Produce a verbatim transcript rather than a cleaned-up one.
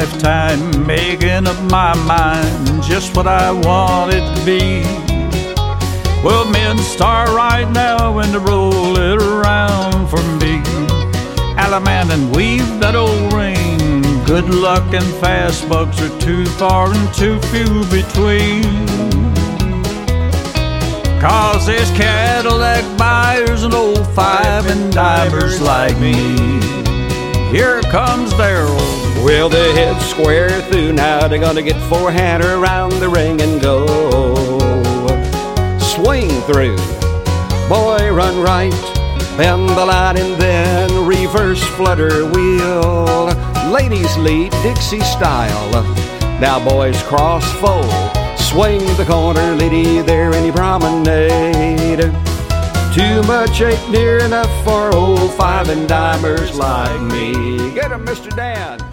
lifetime, making up my mind just what I want it to be. Well, men, start right now and to roll it around for me. Allemande and weave that old ring. Good luck and fast bucks are too far and too few between. Cause there's Cadillac buyers and old five and dimers like me. Here comes Darrell. Well, they head square through now. They're gonna get forehand around the ring and go. Swing through, boy, run right, bend the line and then reverse flutter wheel. Ladies lead Dixie style. Now boys cross fold, swing the corner, lady there any promenade. Too much ain't near enough for old five and dimers like me. Get 'em, Mister Dan.